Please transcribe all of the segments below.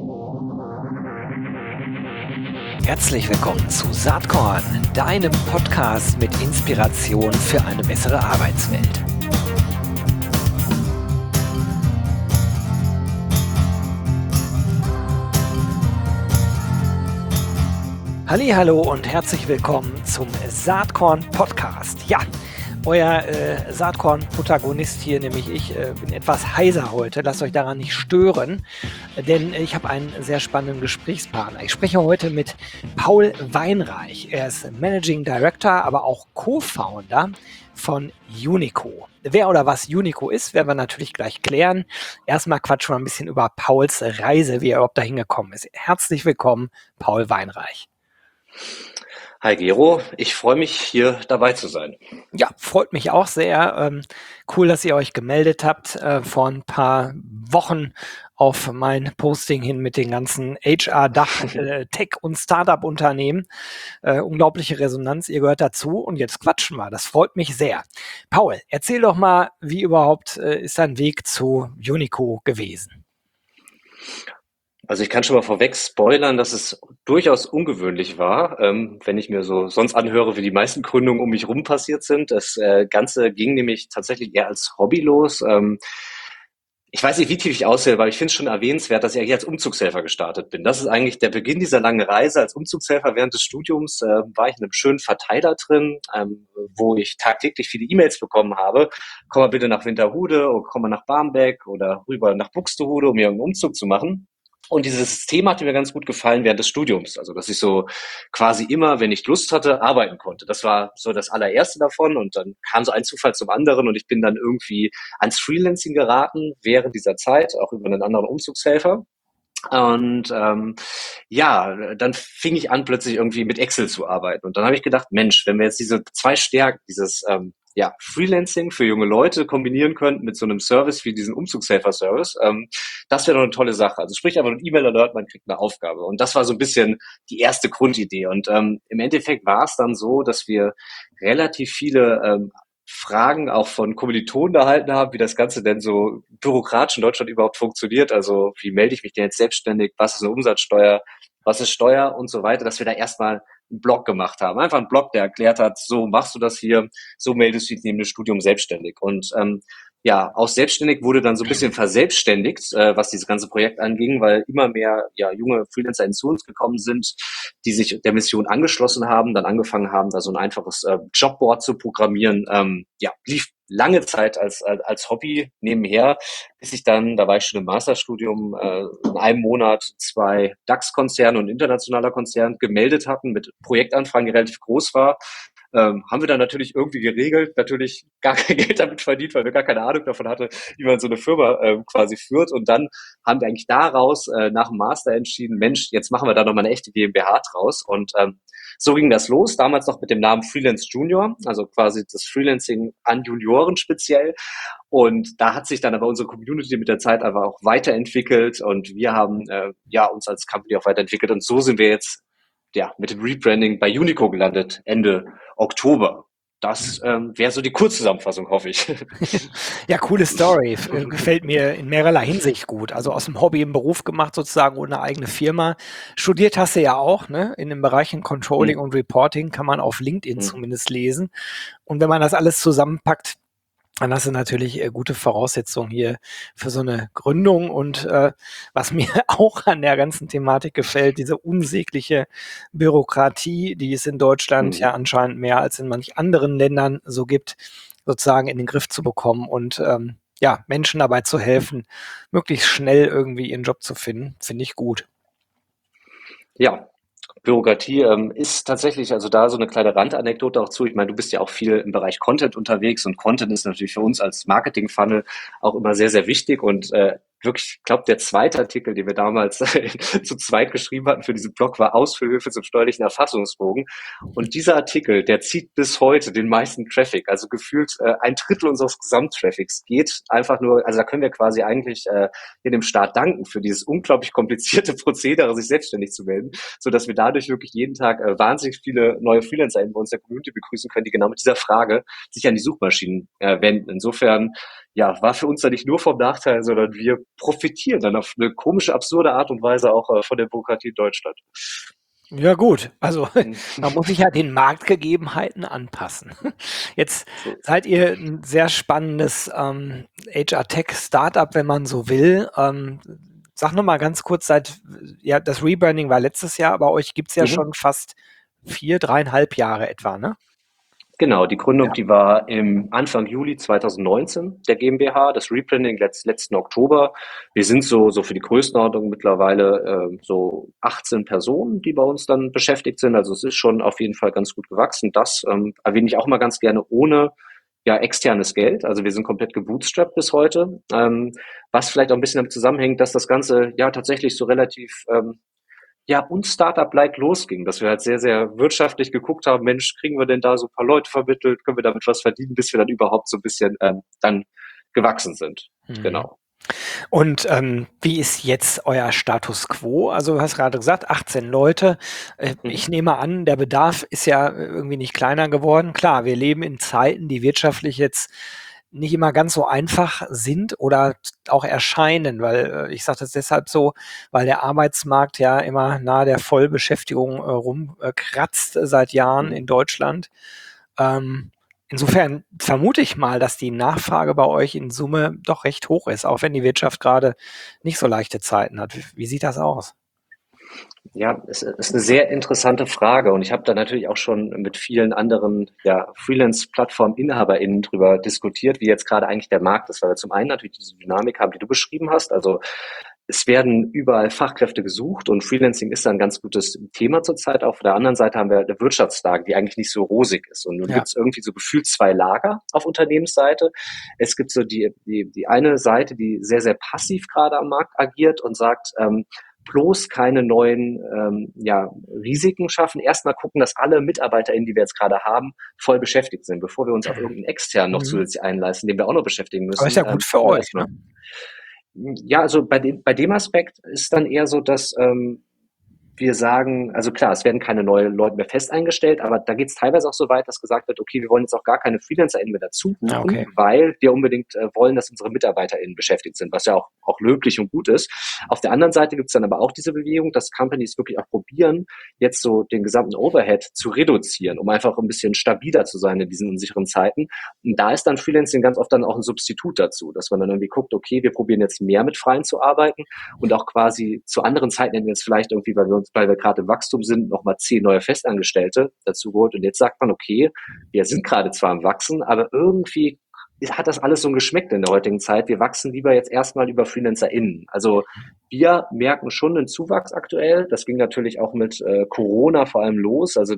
Herzlich willkommen zu Saatkorn, deinem Podcast mit Inspiration für eine bessere Arbeitswelt. Hallihallo und herzlich willkommen zum Saatkorn Podcast. Ja, euer Saatkorn-Protagonist hier, nämlich ich, bin etwas heiser heute. Lasst euch daran nicht stören, denn ich habe einen sehr spannenden Gesprächspartner. Ich spreche heute mit Paul Weinreich. Er ist Managing Director, aber auch Co-Founder von Unico. Wer oder was Unico ist, werden wir natürlich gleich klären. Erstmal quatschen wir ein bisschen über Pauls Reise, wie er überhaupt dahin gekommen ist. Herzlich willkommen, Paul Weinreich. Hi Gero, ich freue mich, hier dabei zu sein. Ja, freut mich auch sehr. Cool, dass ihr euch gemeldet habt vor ein paar Wochen auf mein Posting hin mit den ganzen HR-Dach, Tech- und Startup-Unternehmen. Unglaubliche Resonanz, ihr gehört dazu und jetzt quatschen wir. Das freut mich sehr. Paul, erzähl doch mal, wie überhaupt ist dein Weg zu Unico gewesen? Also ich kann schon mal vorweg spoilern, dass es durchaus ungewöhnlich war, wenn ich mir so sonst anhöre, wie die meisten Gründungen um mich rum passiert sind. Das Ganze ging nämlich tatsächlich eher als Hobby los. Ich weiß nicht, wie tief ich aussehe, aber ich finde es schon erwähnenswert, dass ich eigentlich als Umzugshelfer gestartet bin. Das ist eigentlich der Beginn dieser langen Reise. Als Umzugshelfer während des Studiums war ich in einem schönen Verteiler drin, wo ich tagtäglich viele E-Mails bekommen habe. Komm mal bitte nach Winterhude oder komm mal nach Barmbek oder rüber nach Buxtehude, um mir einen Umzug zu machen. Und dieses System hatte mir ganz gut gefallen während des Studiums. Also, dass ich so quasi immer, wenn ich Lust hatte, arbeiten konnte. Das war so das allererste davon. Und dann kam so ein Zufall zum anderen und ich bin dann irgendwie ans Freelancing geraten während dieser Zeit, auch über einen anderen Umzugshelfer. Und ja, dann fing ich an, plötzlich irgendwie mit Excel zu arbeiten. Und dann habe ich gedacht, Mensch, wenn wir jetzt diese zwei Stärken, dieses Freelancing für junge Leute kombinieren könnten mit so einem Service wie diesen Umzugshelfer-Service, das wäre doch eine tolle Sache. Also sprich einfach ein E-Mail-Alert, man kriegt eine Aufgabe. Und das war so ein bisschen die erste Grundidee. Und im Endeffekt war es dann so, dass wir relativ viele Fragen auch von Kommilitonen erhalten haben, wie das Ganze denn so bürokratisch in Deutschland überhaupt funktioniert. Also wie melde ich mich denn jetzt selbstständig? Was ist eine Umsatzsteuer? Was ist Steuer und so weiter, dass wir da erstmal einen Blog gemacht haben. Einfach einen Blog, der erklärt hat, so machst du das hier, so meldest du dich neben dem Studium selbstständig. Und aus selbstständig wurde dann so ein bisschen verselbstständigt, was dieses ganze Projekt anging, weil immer mehr junge Freelancer zu uns gekommen sind, die sich der Mission angeschlossen haben, dann angefangen haben, da so ein einfaches Jobboard zu programmieren. Lief lange Zeit als Hobby nebenher, bis ich dann, da war ich schon im Masterstudium, in einem Monat 2 DAX-Konzerne und internationaler Konzern gemeldet hatten mit Projektanfragen, die relativ groß war. Haben wir dann natürlich irgendwie geregelt, natürlich gar kein Geld damit verdient, weil wir gar keine Ahnung davon hatten, wie man so eine Firma quasi führt. Und dann haben wir eigentlich daraus nach dem Master entschieden, Mensch, jetzt machen wir da nochmal eine echte GmbH draus. Und so ging das los, damals noch mit dem Namen Freelance Junior, also quasi das Freelancing an Junioren speziell. Und da hat sich dann aber unsere Community mit der Zeit aber auch weiterentwickelt und wir haben uns als Company auch weiterentwickelt. Und so sind wir jetzt mit dem Rebranding bei Unico gelandet, Ende Oktober. Das wäre so die Kurzzusammenfassung, hoffe ich. Ja, coole Story. Gefällt mir in mehrerlei Hinsicht gut. Also aus dem Hobby im Beruf gemacht sozusagen ohne eigene Firma. Studiert hast du ja auch, ne? In den Bereichen Controlling und Reporting kann man auf LinkedIn zumindest lesen. Und wenn man das alles zusammenpackt, dann hast du natürlich gute Voraussetzungen hier für so eine Gründung. Und was mir auch an der ganzen Thematik gefällt, diese unsägliche Bürokratie, die es in Deutschland ja anscheinend mehr als in manch anderen Ländern so gibt, sozusagen in den Griff zu bekommen und Menschen dabei zu helfen, möglichst schnell irgendwie ihren Job zu finden, finde ich gut. Ja, Bürokratie ist tatsächlich, also da so eine kleine Randanekdote auch zu. Ich meine, du bist ja auch viel im Bereich Content unterwegs und Content ist natürlich für uns als Marketing-Funnel auch immer sehr, sehr wichtig und wirklich, ich glaube, der zweite Artikel, den wir damals zu zweit geschrieben hatten für diesen Blog, war Ausführhilfe zum steuerlichen Erfassungsbogen. Und dieser Artikel, der zieht bis heute den meisten Traffic, also gefühlt ein Drittel unseres Gesamttraffics geht einfach nur, also da können wir quasi eigentlich in dem Staat danken für dieses unglaublich komplizierte Prozedere, sich selbstständig zu melden, so dass wir dadurch wirklich jeden Tag wahnsinnig viele neue Freelancer in uns der Community begrüßen können, die genau mit dieser Frage sich an die Suchmaschinen wenden. Insofern ja, war für uns dann nicht nur vom Nachteil, sondern wir profitieren dann auf eine komische, absurde Art und Weise auch von der Bürokratie in Deutschland. Ja gut, also man muss sich ja den Marktgegebenheiten anpassen. Jetzt So. seid ihr ein sehr spannendes HR-Tech-Startup, wenn man so will. Sag noch mal ganz kurz, ja, das Rebranding war letztes Jahr, aber euch gibt's ja schon Mhm. fast 4, 3,5 Jahre etwa, ne? Genau, die Gründung, Ja. die war im Anfang Juli 2019 der GmbH, das Rebranding letzten Oktober. Wir sind so für die Größenordnung mittlerweile so 18 Personen, die bei uns dann beschäftigt sind. Also es ist schon auf jeden Fall ganz gut gewachsen. Das erwähne ich auch mal ganz gerne ohne ja externes Geld. Also wir sind komplett gebootstrapped bis heute. Was vielleicht auch ein bisschen damit zusammenhängt, dass das Ganze ja tatsächlich so relativ ja, und Startup-like losging, dass wir halt sehr, sehr wirtschaftlich geguckt haben, Mensch, kriegen wir denn da so ein paar Leute vermittelt, können wir damit was verdienen, bis wir dann überhaupt so ein bisschen dann gewachsen sind. Mhm. Genau. Und wie ist jetzt euer Status quo? Also du hast gerade gesagt, 18 Leute. Ich Mhm. nehme an, der Bedarf ist ja irgendwie nicht kleiner geworden. Klar, wir leben in Zeiten, die wirtschaftlich jetzt nicht immer ganz so einfach sind oder auch erscheinen, weil ich sage das deshalb so, weil der Arbeitsmarkt ja immer nahe der Vollbeschäftigung rumkratzt seit Jahren Mhm. in Deutschland. Ähm, Insofern vermute ich mal, dass die Nachfrage bei euch in Summe doch recht hoch ist, auch wenn die Wirtschaft gerade nicht so leichte Zeiten hat. Wie sieht das aus? Ja, es ist eine sehr interessante Frage und ich habe da natürlich auch schon mit vielen anderen ja, Freelance-Plattform-InhaberInnen drüber diskutiert, wie jetzt gerade eigentlich der Markt ist, weil wir zum einen natürlich diese Dynamik haben, die du beschrieben hast. Also es werden überall Fachkräfte gesucht und Freelancing ist da ein ganz gutes Thema zurzeit. Auf der anderen Seite haben wir eine Wirtschaftslage, die eigentlich nicht so rosig ist. Und nun Ja. gibt es irgendwie so gefühlt zwei Lager auf Unternehmensseite. Es gibt so die eine Seite, die sehr, sehr passiv gerade am Markt agiert und sagt, bloß keine neuen ja, Risiken schaffen. Erstmal gucken, dass alle MitarbeiterInnen, die wir jetzt gerade haben, voll beschäftigt sind, bevor wir uns auf irgendeinen externen noch Mhm. zusätzlich einleisten, den wir auch noch beschäftigen Aber ist müssen. ja gut für Gucken wir euch, ne? erstmal. Ja, also bei dem Aspekt ist dann eher so, dass wir sagen, also klar, es werden keine neuen Leute mehr fest eingestellt, aber da geht es teilweise auch so weit, dass gesagt wird, okay, wir wollen jetzt auch gar keine FreelancerInnen mehr dazu Ja, buchen, okay. weil wir unbedingt wollen, dass unsere MitarbeiterInnen beschäftigt sind, was ja auch löblich und gut ist. Auf der anderen Seite gibt es dann aber auch diese Bewegung, dass Companies wirklich auch probieren, jetzt so den gesamten Overhead zu reduzieren, um einfach ein bisschen stabiler zu sein in diesen unsicheren Zeiten. Und da ist dann Freelancing ganz oft dann auch ein Substitut dazu, dass man dann irgendwie guckt, okay, wir probieren jetzt mehr mit Freien zu arbeiten und auch quasi zu anderen Zeiten hätten wir jetzt vielleicht irgendwie, weil wir gerade im Wachstum sind, nochmal 10 neue Festangestellte dazu geholt. Und jetzt sagt man, okay, wir sind gerade zwar am Wachsen, aber irgendwie hat das alles so ein Geschmäckle in der heutigen Zeit. Wir wachsen lieber jetzt erstmal über FreelancerInnen. Also wir merken schon einen Zuwachs aktuell. Das ging natürlich auch mit Corona vor allem los. Also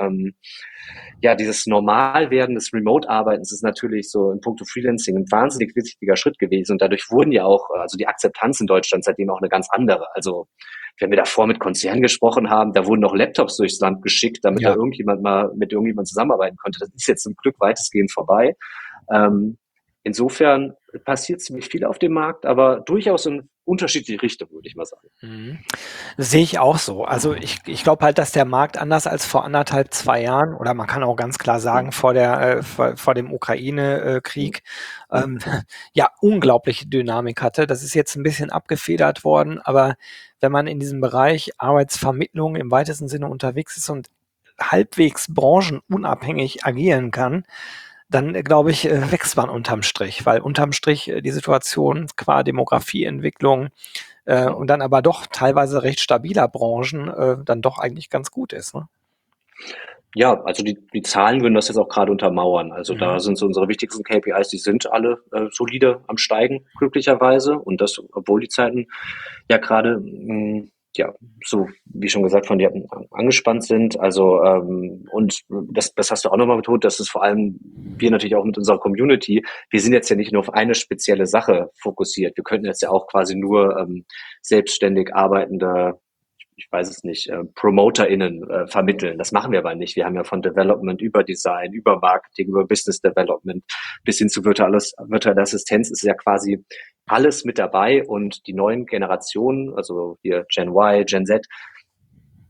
ja, dieses Normalwerden des Remote-Arbeitens ist natürlich so in puncto Freelancing ein wahnsinnig wichtiger Schritt gewesen. Und dadurch wurden ja auch, also die Akzeptanz in Deutschland seitdem auch eine ganz andere. Also wenn wir davor mit Konzernen gesprochen haben, da wurden noch Laptops durchs Land geschickt, damit da Ja. irgendjemand mal mit irgendjemand zusammenarbeiten konnte. Das ist jetzt zum Glück weitestgehend vorbei. Ähm, insofern passiert ziemlich viel auf dem Markt, aber durchaus in unterschiedliche Richtungen, würde ich mal sagen. Mhm. Sehe ich auch so. Also ich glaube halt, dass der Markt anders als vor 1,5, 2 Jahren oder man kann auch ganz klar sagen, vor dem Ukraine-Krieg, ähm, ja, unglaubliche Dynamik hatte. Das ist jetzt ein bisschen abgefedert worden, aber wenn man in diesem Bereich Arbeitsvermittlung im weitesten Sinne unterwegs ist und halbwegs branchenunabhängig agieren kann, dann glaube ich, wächst man unterm Strich, weil unterm Strich die Situation qua Demografieentwicklung und dann aber doch teilweise recht stabiler Branchen dann doch eigentlich ganz gut ist. Ne? Ja, also die Zahlen würden das jetzt auch gerade untermauern. Also Mhm. da sind so unsere wichtigsten KPIs, die sind alle solide am Steigen, glücklicherweise. Und das, obwohl die Zeiten ja gerade, ja, so wie schon gesagt, von dir angespannt sind. Also, und das hast du auch nochmal betont, dass es vor allem wir natürlich auch mit unserer Community, wir sind jetzt ja nicht nur auf eine spezielle Sache fokussiert. Wir könnten jetzt ja auch quasi nur selbstständig arbeitende, ich weiß es nicht, PromoterInnen vermitteln. Das machen wir aber nicht. Wir haben ja von Development über Design, über Marketing, über Business Development bis hin zu virtuelle Assistenz ist ja quasi alles mit dabei und die neuen Generationen, also hier Gen Y, Gen Z,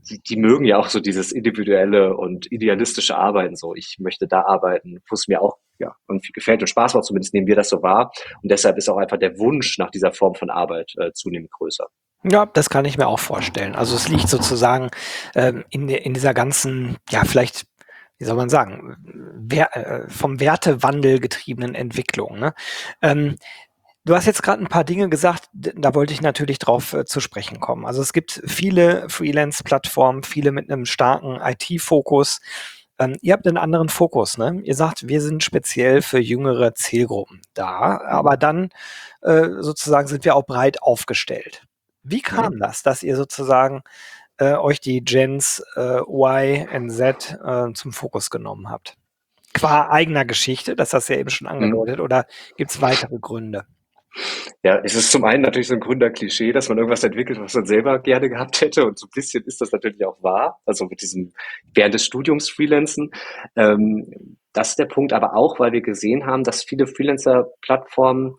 die mögen ja auch so dieses individuelle und idealistische Arbeiten so. Ich möchte da arbeiten, wo es mir auch ja irgendwie gefällt und Spaß macht, zumindest nehmen wir das so wahr. Und deshalb ist auch einfach der Wunsch nach dieser Form von Arbeit zunehmend größer. Ja, das kann ich mir auch vorstellen. Also es liegt sozusagen in dieser ganzen, ja, vielleicht, wie soll man sagen, vom Wertewandel getriebenen Entwicklung. Ne? Ähm, Du hast jetzt gerade ein paar Dinge gesagt, da wollte ich natürlich drauf zu sprechen kommen. Also es gibt viele Freelance-Plattformen, viele mit einem starken IT-Fokus. Ihr habt einen anderen Fokus, ne? Ihr sagt, wir sind speziell für jüngere Zielgruppen da, aber dann sozusagen sind wir auch breit aufgestellt. Wie kam Mhm. das, dass ihr sozusagen euch die Gens Y und Z zum Fokus genommen habt? Qua eigener Geschichte, das hast du ja eben schon Mhm. angedeutet, oder gibt es weitere Gründe? Ja, es ist zum einen natürlich so ein Gründerklischee, dass man irgendwas entwickelt, was man selber gerne gehabt hätte. Und so ein bisschen ist das natürlich auch wahr. Also mit diesem während des Studiums Freelancen. Das ist der Punkt, aber auch, weil wir gesehen haben, dass viele Freelancer-Plattformen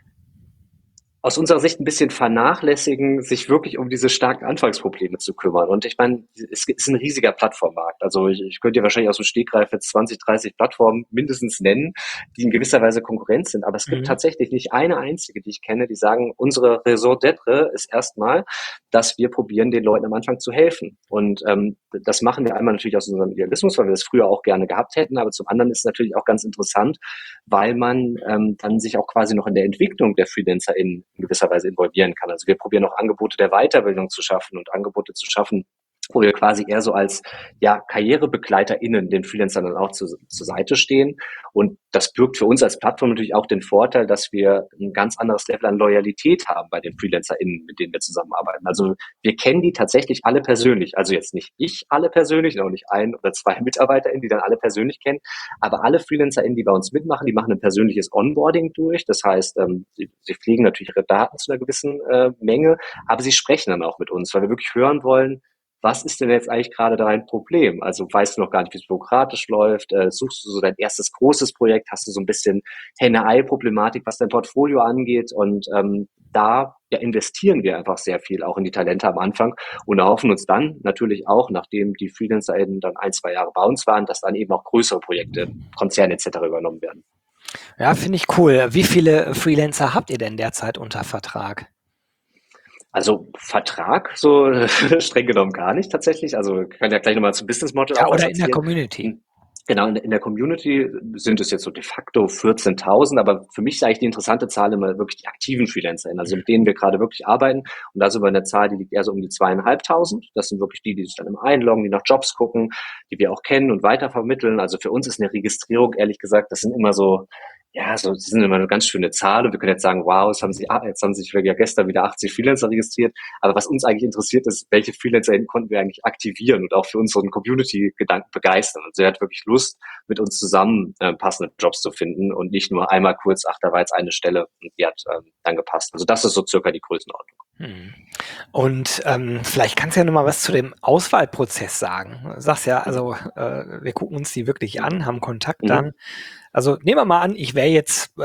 aus unserer Sicht ein bisschen vernachlässigen, sich wirklich um diese starken Anfangsprobleme zu kümmern. Und ich meine, es ist ein riesiger Plattformmarkt. Also ich könnte dir wahrscheinlich aus dem Stegreif jetzt 20, 30 Plattformen mindestens nennen, die in gewisser Weise Konkurrenz sind. Aber es gibt Mhm. tatsächlich nicht eine einzige, die ich kenne, die sagen, unsere Raison d'être ist erstmal, dass wir probieren, den Leuten am Anfang zu helfen. Und das machen wir einmal natürlich aus unserem Idealismus, weil wir das früher auch gerne gehabt hätten. Aber zum anderen ist es natürlich auch ganz interessant, weil man dann sich auch quasi noch in der Entwicklung der Freelancer in gewisser Weise involvieren kann. Also wir probieren auch Angebote der Weiterbildung zu schaffen und Angebote zu schaffen, wo wir quasi eher so als ja, KarrierebegleiterInnen den Freelancern dann auch zur Seite stehen. Und das birgt für uns als Plattform natürlich auch den Vorteil, dass wir ein ganz anderes Level an Loyalität haben bei den FreelancerInnen, mit denen wir zusammenarbeiten. Also wir kennen die tatsächlich alle persönlich. Also jetzt nicht ich alle persönlich, auch nicht ein oder zwei MitarbeiterInnen, die dann alle persönlich kennen, aber alle FreelancerInnen, die bei uns mitmachen, die machen ein persönliches Onboarding durch. Das heißt, sie pflegen natürlich ihre Daten zu einer gewissen Menge, aber sie sprechen dann auch mit uns, weil wir wirklich hören wollen, was ist denn jetzt eigentlich gerade dein Problem? Also weißt du noch gar nicht, wie es bürokratisch läuft? Suchst du so dein erstes großes Projekt? Hast du so ein bisschen Henne-Ei-Problematik, was dein Portfolio angeht? Und da ja, investieren wir einfach sehr viel auch in die Talente am Anfang und erhoffen uns dann natürlich auch, nachdem die FreelancerInnen dann ein, zwei Jahre bei uns waren, dass dann eben auch größere Projekte, Konzerne etc. übernommen werden. Ja, finde ich cool. Wie viele Freelancer habt ihr denn derzeit unter Vertrag? Also Vertrag, so streng genommen gar nicht tatsächlich. Also ich kann ja gleich nochmal zum Business Model Ja, auch was oder in der erzählen. Community? Genau, in der Community sind es jetzt so de facto 14.000, aber für mich ist eigentlich die interessante Zahl immer wirklich die aktiven FreelancerInnen, also mit denen wir gerade wirklich arbeiten. Und da sind wir in der Zahl, die liegt eher so um die 2.500. Das sind wirklich die, die sich dann immer einloggen, die nach Jobs gucken, die wir auch kennen und weitervermitteln. Also für uns ist eine Registrierung, ehrlich gesagt, das sind immer so, ja, so, das sind immer eine ganz schöne Zahl. Und wir können jetzt sagen, wow, jetzt haben sich ja gestern wieder 80 Freelancer registriert. Aber was uns eigentlich interessiert ist, welche FreelancerInnen konnten wir eigentlich aktivieren und auch für unseren Community-Gedanken begeistern. Also er hat wirklich Lust, mit uns zusammen passende Jobs zu finden und nicht nur einmal kurz, ach, da war jetzt eine Stelle und die hat dann gepasst. Also das ist so circa die Größenordnung. Mhm. Und vielleicht kannst du ja noch mal was zu dem Auswahlprozess sagen. Du sagst ja, Mhm. also wir gucken uns die wirklich an, haben Kontakt Mhm. dann. Also nehmen wir mal an, ich wäre jetzt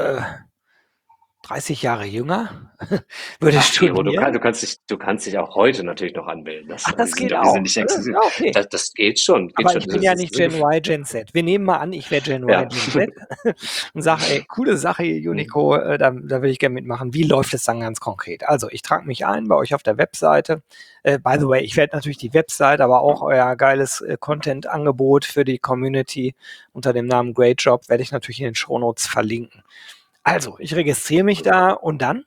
30 Jahre jünger, würde Ach, Gero, studieren. du kannst dich auch heute natürlich noch anmelden. Ach, das geht Wir sind auch. nicht exklusiv. Ja, okay. Das geht Aber schon. ich bin ja nicht Gen Y, Gen Z. Wir nehmen mal an, ich wäre Gen Y, Ja. Gen Z und sage, ey, coole Sache, Mhm. Unico, da will ich gerne mitmachen. Wie läuft es dann ganz konkret? Also, ich trage mich ein bei euch auf der Webseite. By the way, ich werde natürlich die Webseite, aber auch euer geiles Content-Angebot für die Community unter dem Namen Great Job werde ich natürlich in den Shownotes verlinken. Also, ich registriere mich da und dann?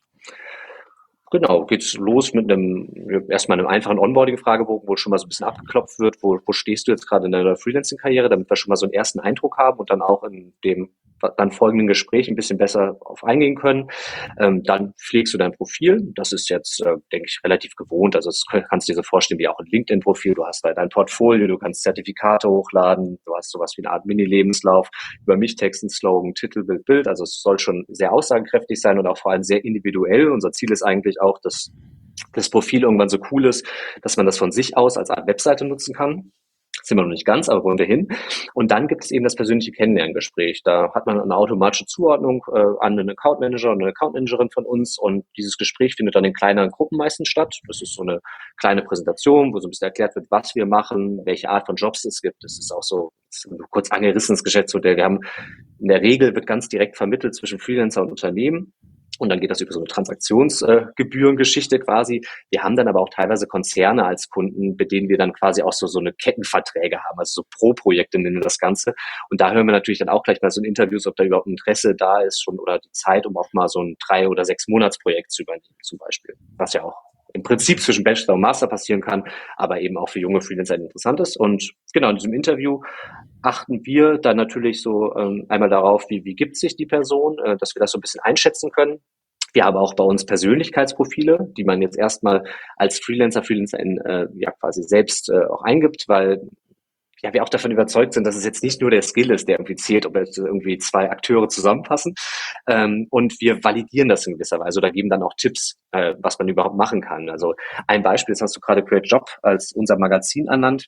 Genau, geht's los mit erstmal einem einfachen Onboarding-Fragebogen, wo schon mal so ein bisschen abgeklopft wird, wo stehst du jetzt gerade in deiner Freelancing-Karriere, damit wir schon mal so einen ersten Eindruck haben und dann auch in dem dann folgenden Gespräch ein bisschen besser auf eingehen können. Dann pflegst du dein Profil. Das ist jetzt, denke ich, relativ gewohnt. Also das kannst du dir so vorstellen wie auch ein LinkedIn-Profil. Du hast da dein Portfolio, du kannst Zertifikate hochladen, du hast sowas wie eine Art Mini-Lebenslauf, über mich Texten, Slogan, Titel, Bild. Also es soll schon sehr aussagekräftig sein und auch vor allem sehr individuell. Unser Ziel ist eigentlich auch, dass das Profil irgendwann so cool ist, dass man das von sich aus als Art Webseite nutzen kann. Sind wir noch nicht ganz, aber wollen wir hin. Und dann gibt es eben das persönliche Kennenlerngespräch. Da hat man eine automatische Zuordnung an einen Account Manager und eine Account Managerin von uns. Und dieses Gespräch findet dann in kleineren Gruppen meistens statt. Das ist so eine kleine Präsentation, wo so ein bisschen erklärt wird, was wir machen, welche Art von Jobs es gibt. Das ist auch so kurz angerissenes Geschäftsmodell. Wir haben in der Regel wird ganz direkt vermittelt zwischen Freelancer und Unternehmen. Und dann geht das über so eine Transaktionsgebührengeschichte quasi. Wir haben dann aber auch teilweise Konzerne als Kunden, mit denen wir dann quasi auch so eine Kettenverträge haben, also so Pro-Projekte nennen wir das Ganze. Und da hören wir natürlich dann auch gleich mal so in Interviews, ob da überhaupt Interesse da ist schon oder die Zeit, um auch mal so ein 3- oder 6-Monats-Projekt zu übernehmen zum Beispiel. Was ja auch im Prinzip zwischen Bachelor und Master passieren kann, aber eben auch für junge Freelancer interessant ist. Und genau in diesem Interview achten wir dann natürlich so einmal darauf, wie gibt sich die Person, dass wir das so ein bisschen einschätzen können. Wir haben auch bei uns Persönlichkeitsprofile, die man jetzt erstmal als Freelancerin ja quasi selbst auch eingibt, weil ja wir auch davon überzeugt sind, dass es jetzt nicht nur der Skill ist, der irgendwie zählt, ob jetzt irgendwie zwei Akteure zusammenpassen. Und wir validieren das in gewisser Weise oder geben dann auch Tipps, was man überhaupt machen kann. Also ein Beispiel, das hast du gerade Create Job als unser Magazin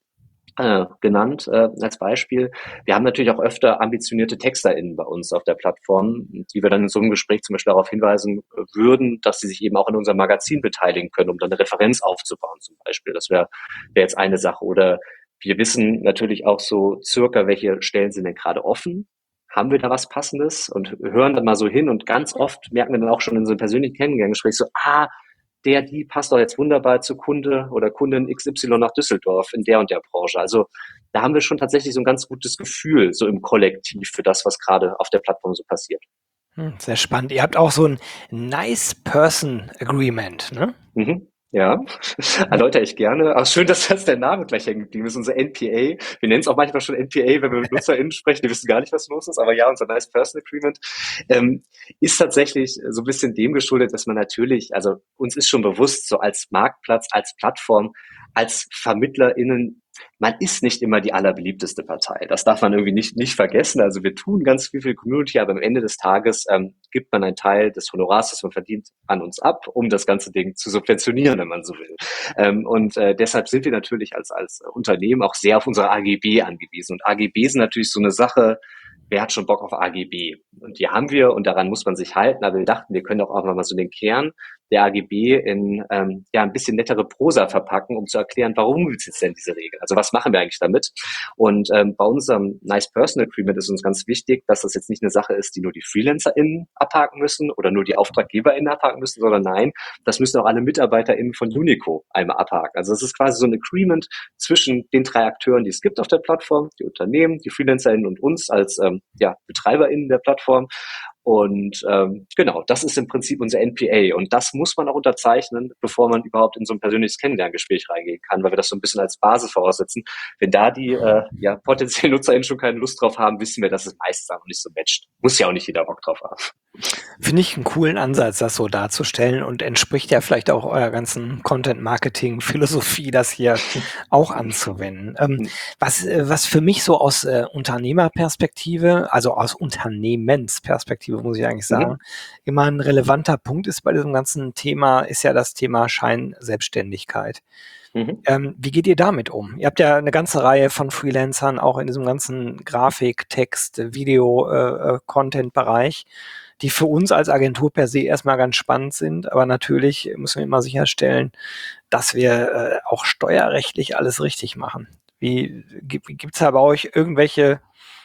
genannt als Beispiel. Wir haben natürlich auch öfter ambitionierte TexterInnen bei uns auf der Plattform, die wir dann in so einem Gespräch zum Beispiel darauf hinweisen würden, dass sie sich eben auch in unserem Magazin beteiligen können, um dann eine Referenz aufzubauen zum Beispiel. Das wär jetzt eine Sache. Oder wir wissen natürlich auch so circa, welche Stellen sind denn gerade offen. Haben wir da was Passendes? Und hören dann mal so hin und ganz oft merken wir dann auch schon in so einem persönlichen Kennenlerngespräch so, die passt doch jetzt wunderbar zu Kunde oder Kundin XY nach Düsseldorf in der und der Branche. Also da haben wir schon tatsächlich so ein ganz gutes Gefühl so im Kollektiv für das, was gerade auf der Plattform so passiert. Sehr spannend. Ihr habt auch so ein Nice Person Agreement, ne? Mhm. Ja, erläutere ich gerne. Aber schön, dass das der Name gleich hängen geblieben ist, unser NPA. Wir nennen es auch manchmal schon NPA, wenn wir mit NutzerInnen sprechen, die wissen gar nicht, was los ist. Aber ja, unser Nice Person Agreement ist tatsächlich so ein bisschen dem geschuldet, dass man natürlich, also uns ist schon bewusst, so als Marktplatz, als Plattform, als VermittlerInnen, man ist nicht immer die allerbeliebteste Partei. Das darf man irgendwie nicht vergessen. Also wir tun ganz viel für die Community, aber am Ende des Tages gibt man einen Teil des Honorars, das man verdient, an uns ab, um das ganze Ding zu subventionieren, wenn man so will. Deshalb sind wir natürlich als Unternehmen auch sehr auf unsere AGB angewiesen. Und AGB sind natürlich so eine Sache, wer hat schon Bock auf AGB? Und die haben wir und daran muss man sich halten. Aber wir dachten, wir können auch mal so den Kern der AGB in ein bisschen nettere Prosa verpacken, um zu erklären, warum gibt es jetzt denn diese Regel? Also was machen wir eigentlich damit? Und bei unserem Nice Personal Agreement ist uns ganz wichtig, dass das jetzt nicht eine Sache ist, die nur die FreelancerInnen abhaken müssen oder nur die AuftraggeberInnen abhaken müssen, sondern nein, das müssen auch alle MitarbeiterInnen von Unico einmal abhaken. Also es ist quasi so ein Agreement zwischen den 3 Akteuren, die es gibt auf der Plattform, die Unternehmen, die FreelancerInnen und uns als BetreiberInnen der Plattform. Und genau, das ist im Prinzip unser NPA. Und das muss man auch unterzeichnen, bevor man überhaupt in so ein persönliches Kennenlerngespräch reingehen kann, weil wir das so ein bisschen als Basis voraussetzen. Wenn da die potenziellen NutzerInnen schon keine Lust drauf haben, wissen wir, dass es meistens auch nicht so matcht. Muss ja auch nicht jeder Bock drauf haben. Finde ich einen coolen Ansatz, das so darzustellen und entspricht ja vielleicht auch eurer ganzen Content-Marketing-Philosophie, das hier auch anzuwenden. Was für mich so aus Unternehmerperspektive, also aus Unternehmensperspektive, muss ich eigentlich sagen, immer ein relevanter Punkt ist bei diesem ganzen Thema, ist ja das Thema Scheinselbstständigkeit. Wie geht ihr damit um? Ihr habt ja eine ganze Reihe von Freelancern, auch in diesem ganzen Grafik-, Text-, Video-Content-Bereich, die für uns als Agentur per se erstmal ganz spannend sind, aber natürlich müssen wir immer sicherstellen, dass wir auch steuerrechtlich alles richtig machen. Gibt's da bei euch irgendwelche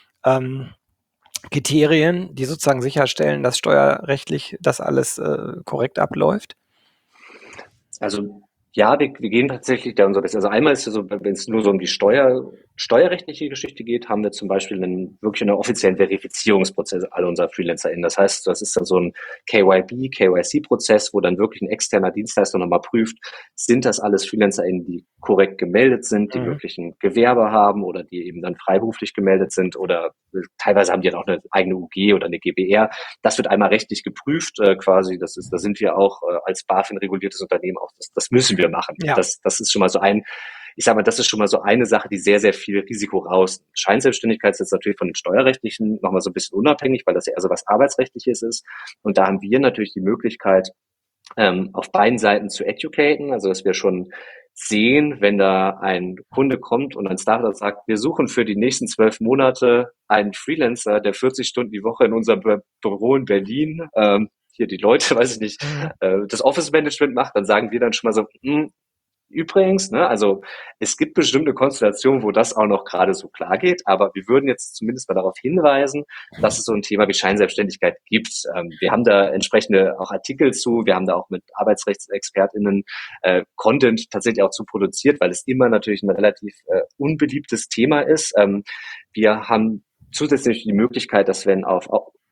Kriterien, die sozusagen sicherstellen, dass steuerrechtlich das alles korrekt abläuft? Also ja, wir gehen tatsächlich da unser Bestes. Also einmal ist es so, wenn es nur so um die steuerrechtliche Geschichte geht, haben wir zum Beispiel wirklich einen offiziellen Verifizierungsprozess alle unserer FreelancerInnen. Das heißt, das ist dann so ein KYB, KYC-Prozess, wo dann wirklich ein externer Dienstleister nochmal prüft, sind das alles FreelancerInnen, die korrekt gemeldet sind, die wirklich ein Gewerbe haben oder die eben dann freiberuflich gemeldet sind oder teilweise haben die dann auch eine eigene UG oder eine GbR. Das wird einmal rechtlich geprüft, quasi. Da sind wir auch als BaFin reguliertes Unternehmen auch. Das müssen wir machen. Ja. Das ist schon mal so das ist schon mal so eine Sache, die sehr, sehr viel Risiko raus. Scheinselbstständigkeit ist jetzt natürlich von den Steuerrechtlichen nochmal so ein bisschen unabhängig, weil das ja eher so was Arbeitsrechtliches ist. Und da haben wir natürlich die Möglichkeit, auf beiden Seiten zu educaten, also dass wir schon sehen, wenn da ein Kunde kommt und ein Startup sagt, wir suchen für die nächsten 12 Monate einen Freelancer, der 40 Stunden die Woche in unserem Büro in Berlin, hier die Leute, weiß ich nicht, das Office-Management macht, dann sagen wir dann schon mal so, übrigens, ne, also es gibt bestimmte Konstellationen, wo das auch noch gerade so klar geht, aber wir würden jetzt zumindest mal darauf hinweisen, dass es so ein Thema wie Scheinselbstständigkeit gibt. Wir haben da entsprechende auch Artikel zu, wir haben da auch mit ArbeitsrechtsexpertInnen Content tatsächlich auch zu produziert, weil es immer natürlich ein relativ unbeliebtes Thema ist. Wir haben zusätzlich die Möglichkeit, dass wenn auf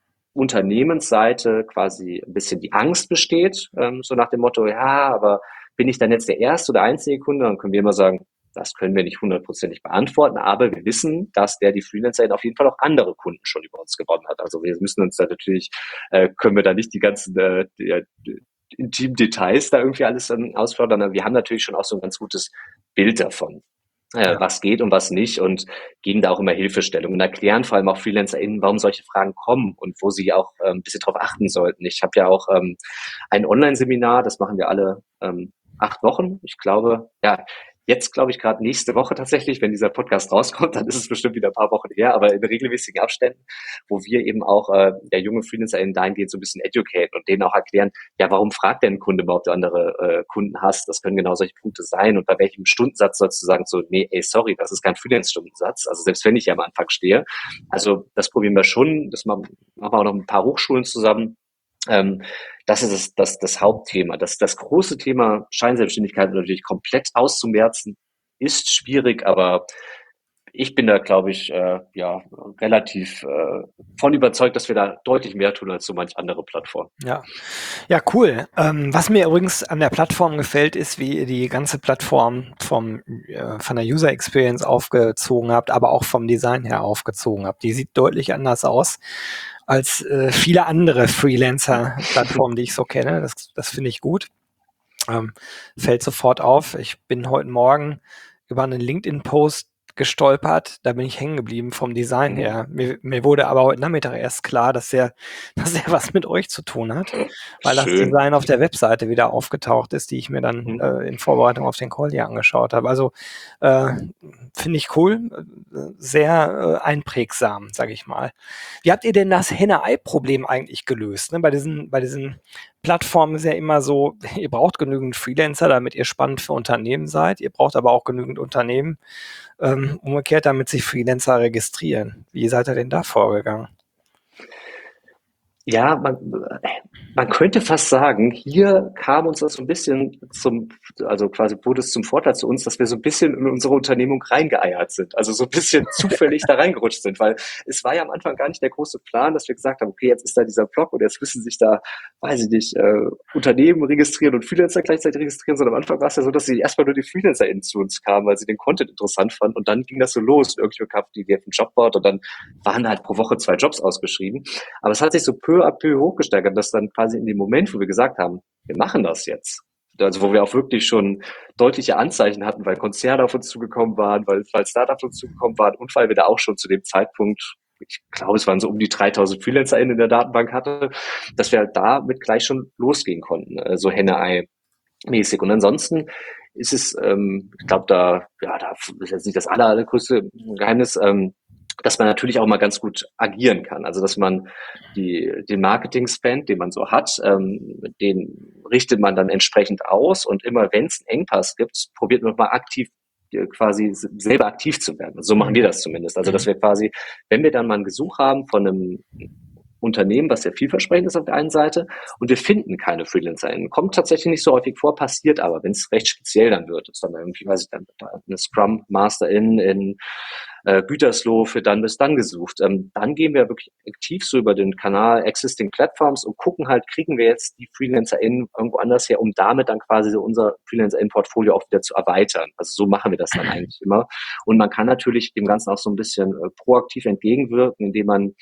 Unternehmensseite quasi ein bisschen die Angst besteht, so nach dem Motto, ja, aber bin ich dann jetzt der erste oder einzige Kunde? Dann können wir immer sagen, das können wir nicht hundertprozentig beantworten, aber wir wissen, dass die Freelancer auf jeden Fall auch andere Kunden schon über uns gewonnen hat. Also wir müssen uns da natürlich, können wir da nicht die ganzen intimen Details da irgendwie alles ausplaudern, aber wir haben natürlich schon auch so ein ganz gutes Bild davon, Ja. was geht und was nicht und geben da auch immer Hilfestellung und erklären vor allem auch FreelancerInnen, warum solche Fragen kommen und wo sie auch ein bisschen drauf achten sollten. Ich habe ja auch ein Online-Seminar, das machen wir alle 8 Wochen. Ich glaube, ja, jetzt glaube ich gerade nächste Woche tatsächlich, wenn dieser Podcast rauskommt, dann ist es bestimmt wieder ein paar Wochen her, aber in regelmäßigen Abständen, wo wir eben auch der junge FreelancerInnen dahingehend so ein bisschen educaten und denen auch erklären, ja, warum fragt denn ein Kunde überhaupt, du andere Kunden hast? Das können genau solche Punkte sein und bei welchem Stundensatz sollst du sagen, so, nee, ey, sorry, das ist kein Freelance-Stundensatz, also selbst wenn ich ja am Anfang stehe. Also das probieren wir schon, das machen wir auch noch ein paar Hochschulen zusammen. Das ist das Hauptthema. Das große Thema Scheinselbstständigkeit natürlich komplett auszumerzen, ist schwierig, aber ich bin da, glaube ich, relativ von überzeugt, dass wir da deutlich mehr tun als so manch andere Plattform. Ja, ja, cool. Was mir übrigens an der Plattform gefällt, ist, wie ihr die ganze Plattform von der User Experience aufgezogen habt, aber auch vom Design her aufgezogen habt. Die sieht deutlich anders aus als viele andere Freelancer-Plattformen, die ich so kenne. Das finde ich gut. Fällt sofort auf. Ich bin heute Morgen über einen LinkedIn-Post gestolpert, da bin ich hängen geblieben vom Design her. Mir wurde aber heute Nachmittag erst klar, dass er was mit euch zu tun hat, weil das Schön. Design auf der Webseite wieder aufgetaucht ist, die ich mir dann in Vorbereitung auf den Call hier angeschaut habe. Also finde ich cool, sehr einprägsam, sage ich mal. Wie habt ihr denn das Henne-Ei-Problem eigentlich gelöst? Ne? Bei diesen Plattformen ist ja immer so, ihr braucht genügend Freelancer, damit ihr spannend für Unternehmen seid. Ihr braucht aber auch genügend Unternehmen, umgekehrt, damit sich Freelancer registrieren. Wie seid ihr denn da vorgegangen? Ja, man könnte fast sagen, hier kam uns das so ein bisschen also quasi wurde es zum Vorteil zu uns, dass wir so ein bisschen in unsere Unternehmung reingeeiert sind. Also so ein bisschen zufällig da reingerutscht sind, weil es war ja am Anfang gar nicht der große Plan, dass wir gesagt haben, okay, jetzt ist da dieser Blog und jetzt müssen sich da, weiß ich nicht, Unternehmen registrieren und Freelancer gleichzeitig registrieren, sondern am Anfang war es ja so, dass sie erstmal nur die FreelancerInnen zu uns kamen, weil sie den Content interessant fanden und dann ging das so los. Irgendjemand kam die auf den Jobboard und dann waren halt pro Woche 2 Jobs ausgeschrieben. Aber es hat sich so peu à peu hochgesteigert, dass dann quasi in dem Moment, wo wir gesagt haben, wir machen das jetzt, also wo wir auch wirklich schon deutliche Anzeichen hatten, weil Konzerne auf uns zugekommen waren, weil Startups auf uns zugekommen waren und weil wir da auch schon zu dem Zeitpunkt, ich glaube, es waren so um die 3000 FreelancerInnen in der Datenbank hatte, dass wir halt damit gleich schon losgehen konnten, so Henne-Ei-mäßig. Und ansonsten ist es, ich glaube, da ist jetzt nicht das allergrößte Geheimnis, dass man natürlich auch mal ganz gut agieren kann. Also dass man den Marketing-Spend, den man so hat, den richtet man dann entsprechend aus und immer wenn es einen Engpass gibt, probiert man mal aktiv quasi selber aktiv zu werden. So machen wir das zumindest. Also dass wir quasi, wenn wir dann mal ein Gesuch haben von einem Unternehmen, was sehr vielversprechend ist auf der einen Seite und wir finden keine FreelancerInnen. Kommt tatsächlich nicht so häufig vor, passiert aber, wenn es recht speziell dann wird, ist dann irgendwie, weiß ich, dann eine Scrum Masterin in Gütersloh für dann bis dann gesucht. Dann gehen wir wirklich aktiv so über den Kanal Existing Platforms und gucken halt, kriegen wir jetzt die FreelancerInnen irgendwo anders her, um damit dann quasi so unser FreelancerInnen-Portfolio auch wieder zu erweitern. Also so machen wir das dann eigentlich immer. Und man kann natürlich dem Ganzen auch so ein bisschen proaktiv entgegenwirken, indem man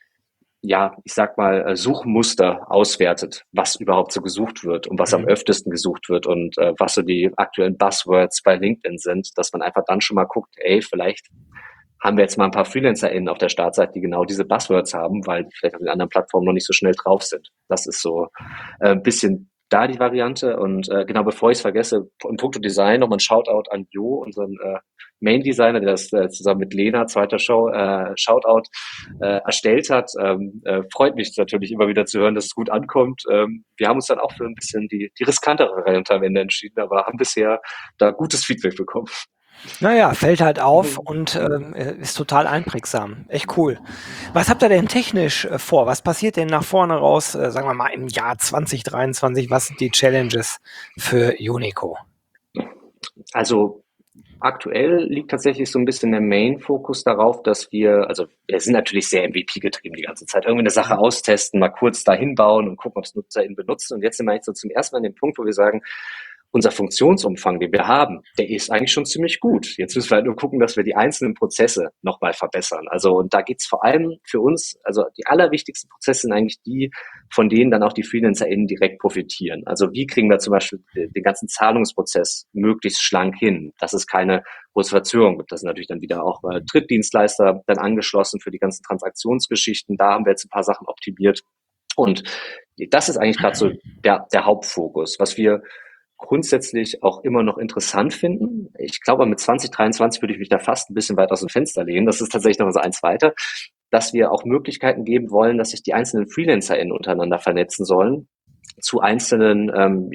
ich sag mal, Suchmuster auswertet, was überhaupt so gesucht wird und was am öftesten gesucht wird und was so die aktuellen Buzzwords bei LinkedIn sind, dass man einfach dann schon mal guckt, ey, vielleicht haben wir jetzt mal ein paar FreelancerInnen auf der Startseite, die genau diese Buzzwords haben, weil die vielleicht auf den anderen Plattformen noch nicht so schnell drauf sind. Das ist so ein bisschen da die Variante. Und genau, bevor ich es vergesse, in puncto Design nochmal ein Shoutout an Jo, unseren Main Designer, der das zusammen mit Lena, zweiter Shoutout, erstellt hat. Freut mich natürlich immer wieder zu hören, dass es gut ankommt. Wir haben uns dann auch für ein bisschen die riskantere Variante am Ende entschieden, aber haben bisher da gutes Feedback bekommen. Naja, fällt halt auf und ist total einprägsam. Echt cool. Was habt ihr denn technisch vor? Was passiert denn nach vorne raus, sagen wir mal im Jahr 2023? Was sind die Challenges für Unico? Also aktuell liegt tatsächlich so ein bisschen der Main-Fokus darauf, dass also wir sind natürlich sehr MVP-getrieben die ganze Zeit. Irgendwie eine Sache austesten, mal kurz dahin bauen und gucken, ob es NutzerInnen benutzen. Und jetzt sind wir eigentlich so zum ersten Mal an dem Punkt, wo wir sagen, unser Funktionsumfang, den wir haben, der ist eigentlich schon ziemlich gut. Jetzt müssen wir halt nur gucken, dass wir die einzelnen Prozesse nochmal verbessern. Also, und da geht's vor allem für uns, also die allerwichtigsten Prozesse sind eigentlich die, von denen dann auch die FreelancerInnen direkt profitieren. Also wie kriegen wir zum Beispiel den ganzen Zahlungsprozess möglichst schlank hin, dass es keine große Verzögerung gibt. Das sind natürlich dann wieder auch Drittdienstleister dann angeschlossen für die ganzen Transaktionsgeschichten. Da haben wir jetzt ein paar Sachen optimiert. Und das ist eigentlich gerade so der Hauptfokus, was wir grundsätzlich auch immer noch interessant finden. Ich glaube, mit 2023 würde ich mich da fast ein bisschen weit aus dem Fenster lehnen. Das ist tatsächlich noch so eins weiter, dass wir auch Möglichkeiten geben wollen, dass sich die einzelnen FreelancerInnen untereinander vernetzen sollen zu einzelnen,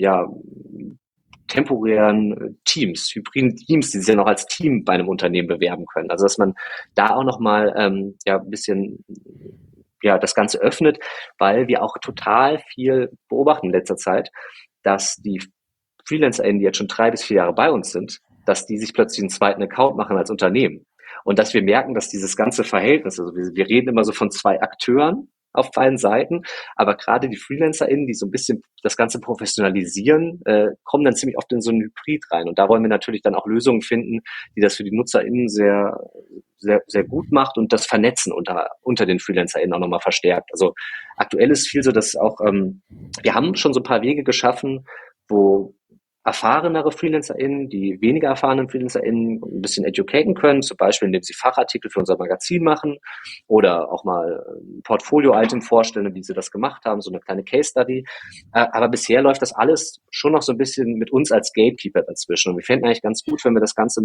temporären Teams, hybriden Teams, die sich ja noch als Team bei einem Unternehmen bewerben können. Also dass man da auch nochmal ein bisschen das Ganze öffnet, weil wir auch total viel beobachten in letzter Zeit, dass die FreelancerInnen, die jetzt schon 3 bis 4 Jahre bei uns sind, dass die sich plötzlich einen zweiten Account machen als Unternehmen. Und dass wir merken, dass dieses ganze Verhältnis, also wir reden immer so von 2 Akteuren auf beiden Seiten, aber gerade die FreelancerInnen, die so ein bisschen das Ganze professionalisieren, kommen dann ziemlich oft in so einen Hybrid rein. Und da wollen wir natürlich dann auch Lösungen finden, die das für die NutzerInnen sehr, sehr, sehr gut macht und das Vernetzen unter den FreelancerInnen auch nochmal verstärkt. Also aktuell ist viel so, dass auch, wir haben schon so ein paar Wege geschaffen, wo erfahrenere FreelancerInnen, die weniger erfahrenen FreelancerInnen ein bisschen educaten können, zum Beispiel indem sie Fachartikel für unser Magazin machen oder auch mal ein Portfolio-Item vorstellen, wie sie das gemacht haben, so eine kleine Case-Study. Aber bisher läuft das alles schon noch so ein bisschen mit uns als Gatekeeper dazwischen. Und wir fänden eigentlich ganz gut, wenn wir das Ganze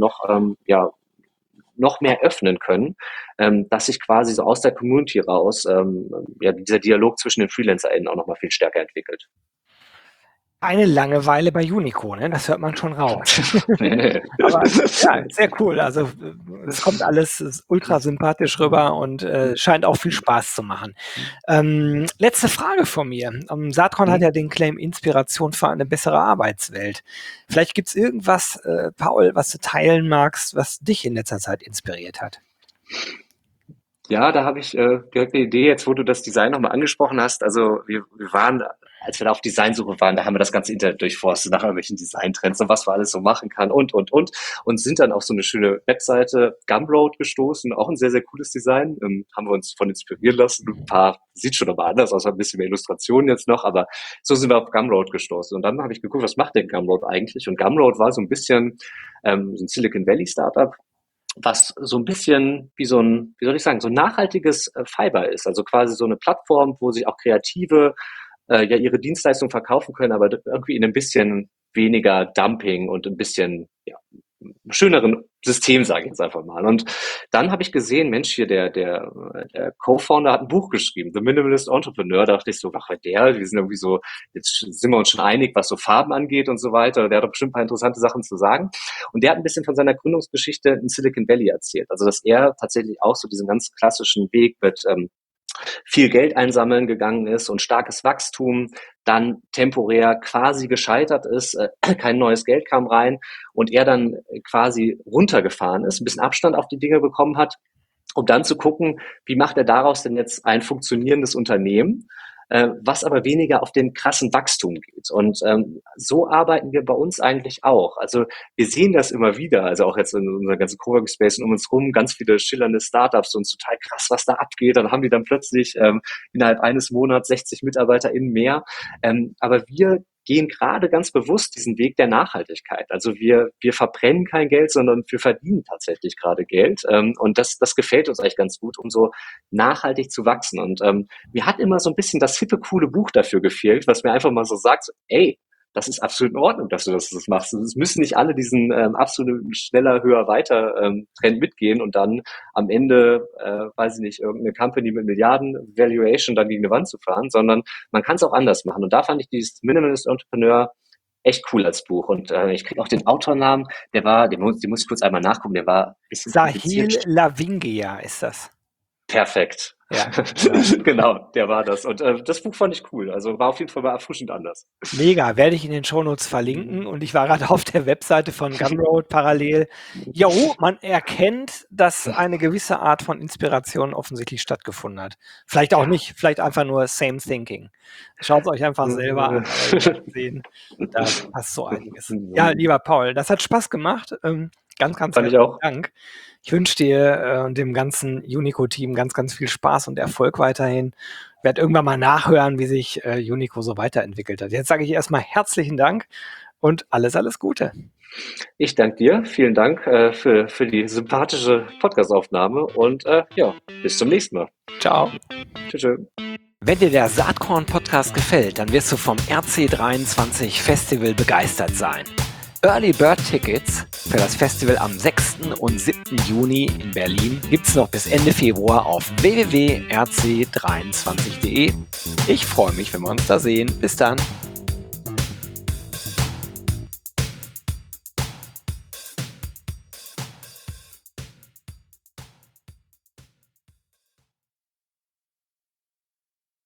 noch mehr öffnen können, dass sich quasi so aus der Community raus dieser Dialog zwischen den FreelancerInnen auch noch mal viel stärker entwickelt. Eine Langeweile bei Unico, ne? Das hört man schon raus. Aber ja, sehr cool. Also es kommt alles ist ultra sympathisch rüber und scheint auch viel Spaß zu machen. Letzte Frage von mir. Saatkorn hat ja den Claim Inspiration für eine bessere Arbeitswelt. Vielleicht gibt es irgendwas, Paul, was du teilen magst, was dich in letzter Zeit inspiriert hat. Ja, da habe ich direkt eine Idee, jetzt wo du das Design nochmal angesprochen hast. Also wir waren, als wir da auf Designsuche waren, da haben wir das ganze Internet durchforstet nach irgendwelchen Designtrends und was man alles so machen kann und sind dann auf so eine schöne Webseite Gumroad gestoßen, auch ein sehr, sehr cooles Design. Haben wir uns von inspirieren lassen. Ein paar, sieht schon aber anders aus, ein bisschen mehr Illustrationen jetzt noch, aber so sind wir auf Gumroad gestoßen. Und dann habe ich geguckt, was macht denn Gumroad eigentlich? Und Gumroad war so ein bisschen so ein Silicon Valley Startup, was so ein bisschen wie so ein, wie soll ich sagen, so ein nachhaltiges Fiverr ist. Also quasi so eine Plattform, wo sich auch Kreative ihre Dienstleistungen verkaufen können, aber irgendwie in ein bisschen weniger Dumping und ein bisschen schöneren System, sage ich jetzt einfach mal. Und dann habe ich gesehen, Mensch, hier der Co-Founder hat ein Buch geschrieben, The Minimalist Entrepreneur. Da dachte ich so, ach, wir sind irgendwie so, jetzt sind wir uns schon einig, was so Farben angeht und so weiter. Der hat doch bestimmt ein paar interessante Sachen zu sagen. Und der hat ein bisschen von seiner Gründungsgeschichte in Silicon Valley erzählt. Also, dass er tatsächlich auch so diesen ganz klassischen Weg mit viel Geld einsammeln gegangen ist und starkes Wachstum, dann temporär quasi gescheitert ist, kein neues Geld kam rein und er dann quasi runtergefahren ist, ein bisschen Abstand auf die Dinge bekommen hat, um dann zu gucken, wie macht er daraus denn jetzt ein funktionierendes Unternehmen, was aber weniger auf den krassen Wachstum geht. Und so arbeiten wir bei uns eigentlich auch. Also wir sehen das immer wieder, also auch jetzt in unserer ganzen Coworking Space und um uns rum, ganz viele schillernde Startups und total krass, was da abgeht. Dann haben die dann plötzlich innerhalb eines Monats 60 MitarbeiterInnen mehr. Aber wir gehen gerade ganz bewusst diesen Weg der Nachhaltigkeit. Also wir verbrennen kein Geld, sondern wir verdienen tatsächlich gerade Geld. Und das gefällt uns eigentlich ganz gut, um so nachhaltig zu wachsen. Und mir hat immer so ein bisschen das hippe, coole Buch dafür gefehlt, was mir einfach mal so sagt, so, ey, das ist absolut in Ordnung, dass du das machst. Es müssen nicht alle diesen absoluten schneller, höher, weiter Trend mitgehen und dann am Ende, weiß ich nicht, irgendeine Company mit Milliarden Valuation dann gegen eine Wand zu fahren, sondern man kann es auch anders machen. Und da fand ich dieses Minimalist Entrepreneur echt cool als Buch. Und ich kriege auch den Autornamen, den muss ich kurz einmal nachgucken, der war ein bisschen Sahil kompliziert. Lavingia ist das. Perfekt. Ja. Genau, der war das. Und das Buch fand ich cool. Also war auf jeden Fall mal erfrischend anders. Mega, werde ich in den Shownotes verlinken. Und ich war gerade auf der Webseite von Gumroad parallel. Jo, man erkennt, dass eine gewisse Art von Inspiration offensichtlich stattgefunden hat. Vielleicht auch nicht, vielleicht einfach nur same thinking. Schaut es euch einfach selber an, aber ihr werdet sehen, da passt so einiges. Ja, lieber Paul, das hat Spaß gemacht. Ganz Fand ich herzlichen auch. Dank. Ich wünsche dir und dem ganzen Unico-Team ganz, ganz viel Spaß und Erfolg weiterhin. Werde irgendwann mal nachhören, wie sich Unico so weiterentwickelt hat. Jetzt sage ich erstmal herzlichen Dank und alles, alles Gute. Ich danke dir. Vielen Dank für die sympathische Podcast-Aufnahme und ja, bis zum nächsten Mal. Ciao. Tschüss. Wenn dir der Saatkorn-Podcast gefällt, dann wirst du vom RC23 Festival begeistert sein. Early Bird Tickets für das Festival am 6. und 7. Juni in Berlin gibt es noch bis Ende Februar auf www.rc23.de. Ich freue mich, wenn wir uns da sehen. Bis dann.